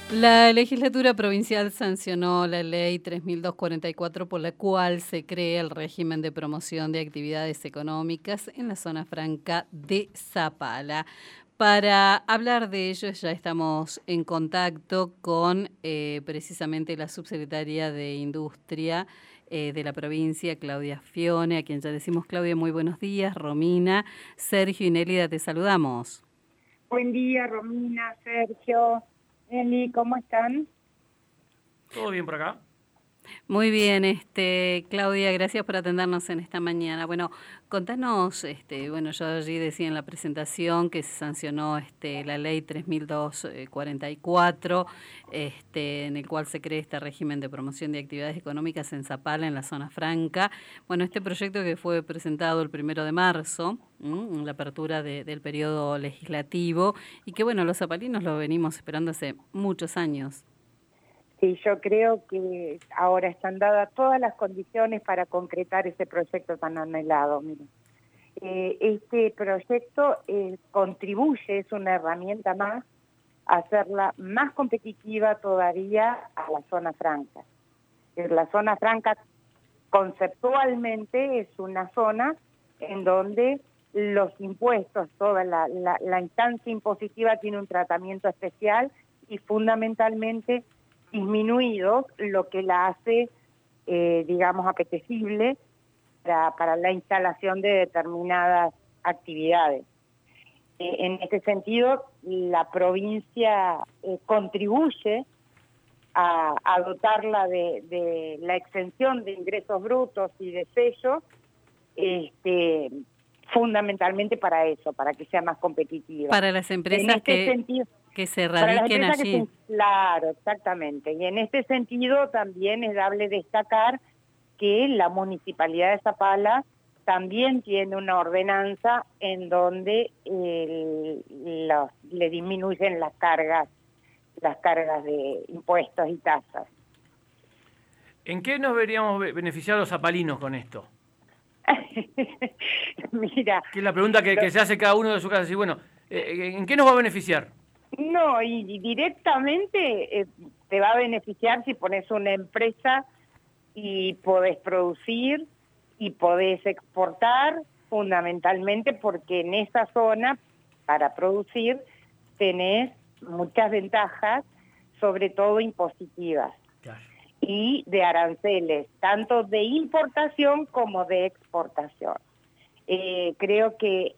La legislatura provincial sancionó la ley 3244 por la cual se crea el régimen de promoción de actividades económicas en la zona franca de Zapala. Para hablar de ello ya estamos en contacto con precisamente la subsecretaria de Industria de la provincia, Claudia Fione, a quien ya decimos Claudia, muy buenos días. Romina, Sergio y Nélida, te saludamos. Buen día, Romina, Sergio, Eli, ¿cómo están? ¿Todo bien por acá? Muy bien, Claudia, gracias por atendernos en esta mañana. Bueno, contanos, yo allí decía en la presentación que se sancionó la ley 3244, en el cual se crea este régimen de promoción de actividades económicas en Zapala, en la zona franca. Bueno, este proyecto que fue presentado el 1 de marzo, en la apertura del periodo legislativo, y que bueno, los zapalinos lo venimos esperando hace muchos años. Sí, yo creo que ahora están dadas todas las condiciones para concretar ese proyecto tan anhelado. Miren. Este proyecto contribuye, es una herramienta más, a hacerla más competitiva todavía a la zona franca. La zona franca conceptualmente es una zona en donde los impuestos, toda la instancia impositiva tiene un tratamiento especial y fundamentalmente disminuidos, lo que la hace, digamos, apetecible para la instalación de determinadas actividades. En este sentido, la provincia contribuye a dotarla de la exención de ingresos brutos y de sellos, fundamentalmente para eso, para que sea más competitiva. Para las empresas que se radiquen allí. Claro, exactamente. Y en este sentido también es dable destacar que la Municipalidad de Zapala también tiene una ordenanza en donde le disminuyen las cargas de impuestos y tasas. ¿En qué nos veríamos beneficiados los zapalinos con esto? Mira, que es la pregunta que se hace cada uno de su casa. Y bueno, ¿en qué nos va a beneficiar? No, y directamente te va a beneficiar si pones una empresa y podés producir y podés exportar, fundamentalmente porque en esa zona, para producir, tenés muchas ventajas, sobre todo impositivas. Claro. Y de aranceles, tanto de importación como de exportación. Creo que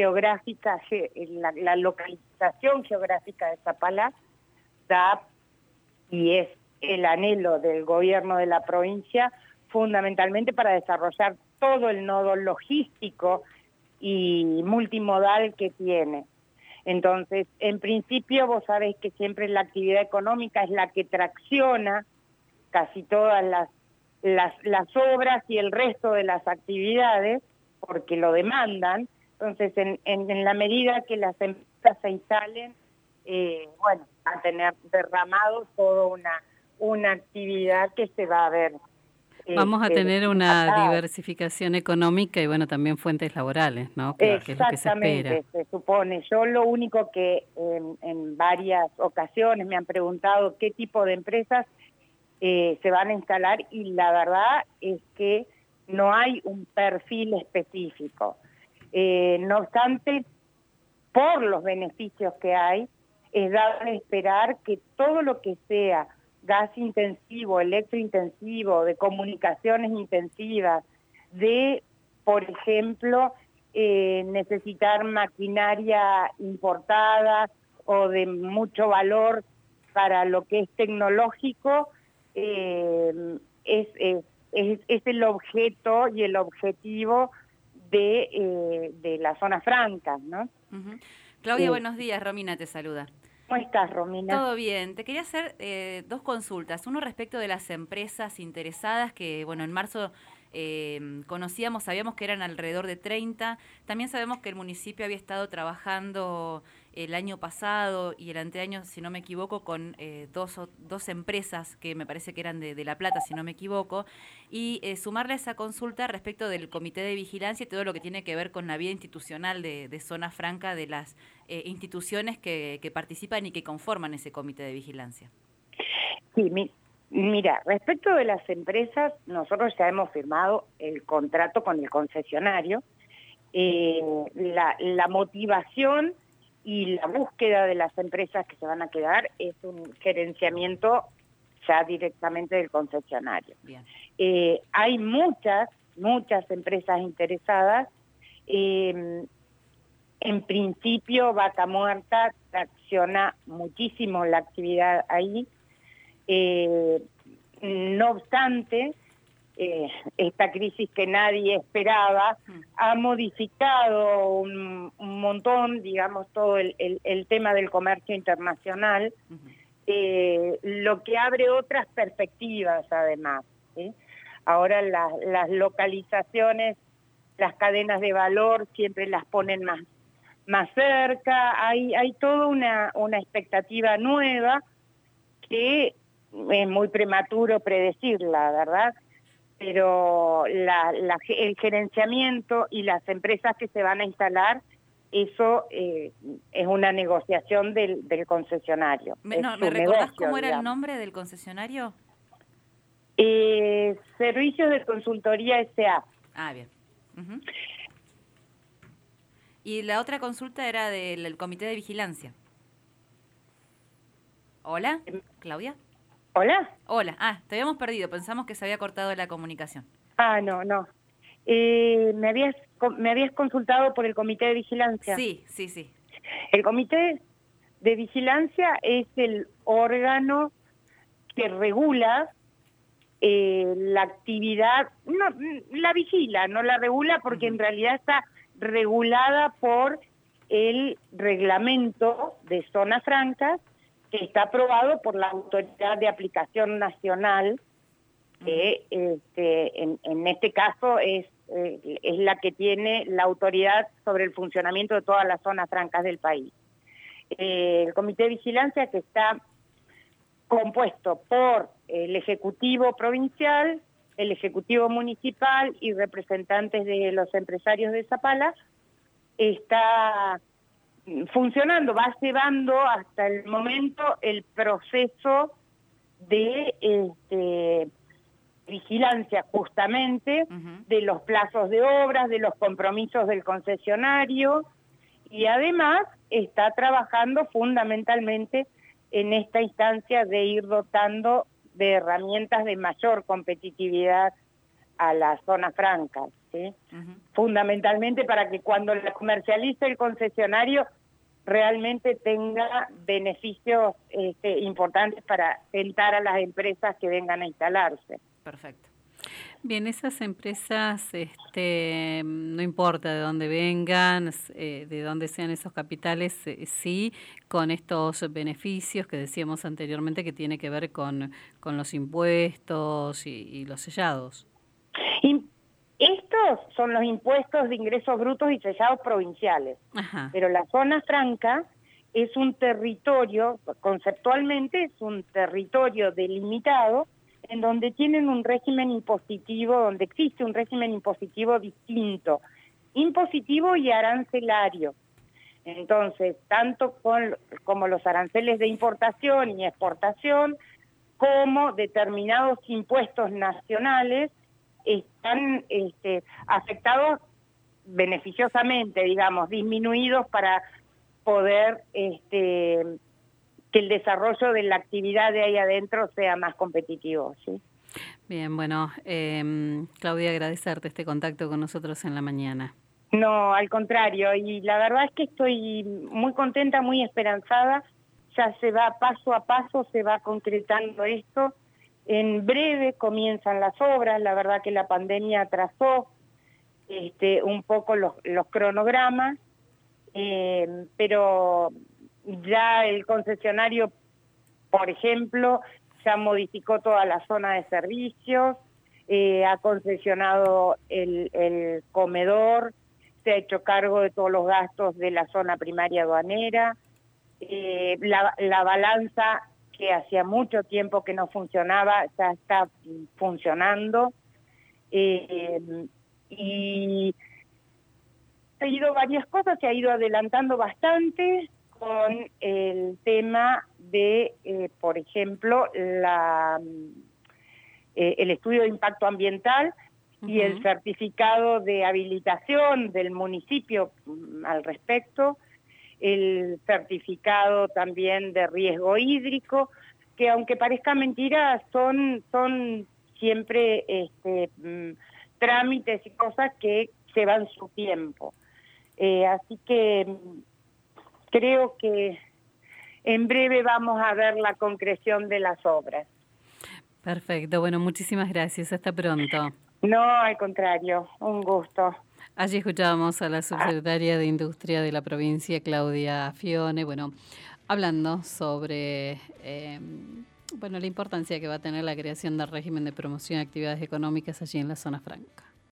la localización geográfica de Zapala da, y es el anhelo del gobierno de la provincia, fundamentalmente para desarrollar todo el nodo logístico y multimodal que tiene. Entonces, en principio, vos sabés que siempre la actividad económica es la que tracciona casi todas las obras y el resto de las actividades, porque lo demandan. Entonces, en la medida que las empresas se instalen, va a tener derramado toda una actividad que se va a ver. Vamos a tener una diversificación económica y bueno, también fuentes laborales, ¿no? Que es lo que se espera. Se supone. Yo lo único que en varias ocasiones me han preguntado qué tipo de empresas se van a instalar, y la verdad es que no hay un perfil específico. No obstante, por los beneficios que hay, es dable esperar que todo lo que sea gas intensivo, electrointensivo, de comunicaciones intensivas, de, por ejemplo, necesitar maquinaria importada o de mucho valor para lo que es tecnológico, es el objeto y el objetivo de la zona franca, ¿no? Uh-huh. Claudia, buenos días. Romina te saluda. ¿Cómo estás, Romina? Todo bien. Te quería hacer dos consultas. Uno respecto de las empresas interesadas que, bueno, en marzo sabíamos que eran alrededor de 30. También sabemos que el municipio había estado trabajando el año pasado y el anteaño, si no me equivoco, con dos empresas que me parece que eran de La Plata, si no me equivoco, y sumarle a esa consulta respecto del Comité de Vigilancia y todo lo que tiene que ver con la vida institucional de Zona Franca, de las instituciones que participan y que conforman ese Comité de Vigilancia. Sí, mira, respecto de las empresas, nosotros ya hemos firmado el contrato con el concesionario. La motivación y la búsqueda de las empresas que se van a quedar es un gerenciamiento ya directamente del concesionario. Bien. Hay muchas empresas interesadas. En principio, Vaca Muerta tracciona muchísimo la actividad ahí. No obstante, esta crisis que nadie esperaba ha modificado un montón, digamos, todo el tema del comercio internacional, lo que abre otras perspectivas además, ¿sí? Ahora las localizaciones, las cadenas de valor siempre las ponen más cerca, hay toda una expectativa nueva que es muy prematuro predecirla, ¿verdad? Pero el gerenciamiento y las empresas que se van a instalar, eso es una negociación del concesionario. ¿Me recordás cómo era el nombre del concesionario? Servicios de Consultoría S.A. Ah, bien. Uh-huh. Y la otra consulta era del Comité de Vigilancia. ¿Hola, Claudia? ¿Hola? Hola. Ah, te habíamos perdido. Pensamos que se había cortado la comunicación. Ah, no. Me habías consultado por el Comité de Vigilancia. Sí. El Comité de Vigilancia es el órgano que regula la actividad, no la vigila, no la regula porque en realidad está regulada por el reglamento de zonas francas que está aprobado por la Autoridad de Aplicación Nacional, que en este caso es la que tiene la autoridad sobre el funcionamiento de todas las zonas francas del país. El Comité de Vigilancia, que está compuesto por el Ejecutivo Provincial, el Ejecutivo Municipal y representantes de los empresarios de Zapala, está funcionando, va llevando hasta el momento el proceso de vigilancia justamente de los plazos de obras, de los compromisos del concesionario, y además está trabajando fundamentalmente en esta instancia de ir dotando de herramientas de mayor competitividad a las zonas francas, ¿sí? Fundamentalmente para que cuando la comercialice el concesionario realmente tenga beneficios importantes para tentar a las empresas que vengan a instalarse. Perfecto. Bien, esas empresas, no importa de dónde vengan, de dónde sean esos capitales, sí, con estos beneficios que decíamos anteriormente que tiene que ver con los impuestos y los sellados. Estos son los impuestos de ingresos brutos y sellados provinciales. Ajá. Pero la zona franca es un territorio, conceptualmente es un territorio delimitado, en donde tienen un régimen impositivo, donde existe un régimen impositivo distinto, impositivo y arancelario. Entonces, tanto como los aranceles de importación y exportación, como determinados impuestos nacionales, están afectados beneficiosamente, digamos, disminuidos para poder que el desarrollo de la actividad de ahí adentro sea más competitivo, ¿sí? Bien, bueno, Claudia, agradecerte este contacto con nosotros en la mañana. No, al contrario, y la verdad es que estoy muy contenta, muy esperanzada, ya se va paso a paso, se va concretando esto, en breve comienzan las obras, la verdad que la pandemia atrasó un poco los cronogramas, pero ya el concesionario, por ejemplo, ya modificó toda la zona de servicios, ha concesionado el comedor, se ha hecho cargo de todos los gastos de la zona primaria aduanera, la balanza que hacía mucho tiempo que no funcionaba, ya está funcionando, y ha ido varias cosas, se ha ido adelantando bastante con el tema de, por ejemplo, el estudio de impacto ambiental y el certificado de habilitación del municipio al respecto, el certificado también de riesgo hídrico, que aunque parezca mentira, son siempre trámites y cosas que llevan su tiempo. Así que creo que en breve vamos a ver la concreción de las obras. Perfecto, bueno, muchísimas gracias, hasta pronto. No, al contrario, un gusto. Allí escuchábamos a la subsecretaria de Industria de la provincia, Claudia Fione, bueno, hablando sobre la importancia que va a tener la creación del régimen de promoción de actividades económicas allí en la zona franca.